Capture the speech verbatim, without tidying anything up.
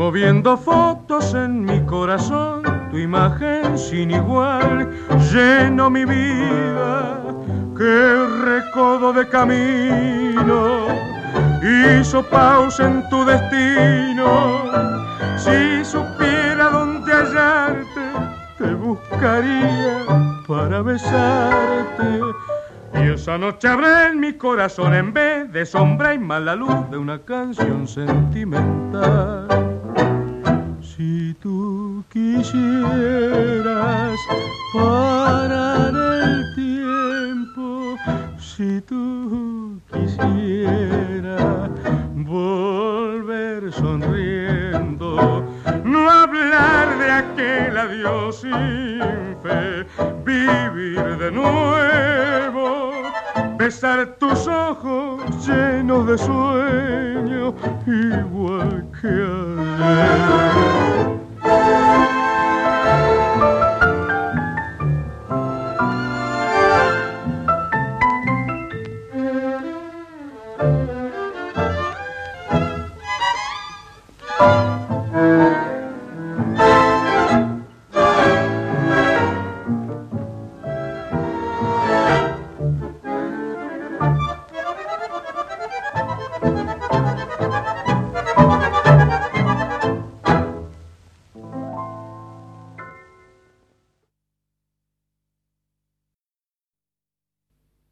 removiendo fotos en mi corazón, tu imagen sin igual lleno mi vida. Qué recodo de camino hizo pausa en tu destino. Si supiera dónde hallarte, te buscaría para besarte. Y esa noche habrá en mi corazón, en vez de sombra y mala luz, de una canción sentimental. Si tú quisieras parar el tiempo, si tú quisieras volver sonriendo, no hablar de aquel adiós sin fe, vivir de nuevo, besar tus ojos llenos de sueño, igual que ayer.